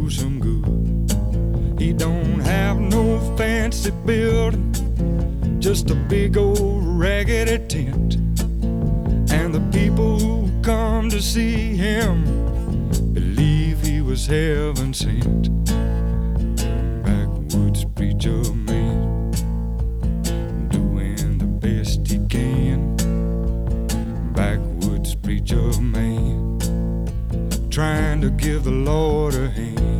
do some good. He don't have no fancy building, just a big old raggedy tent. And the people who come to see him believe he was heaven sent. Backwoods preacher man, doing the best he can. Backwoods preacher man, trying to give the Lord a hand.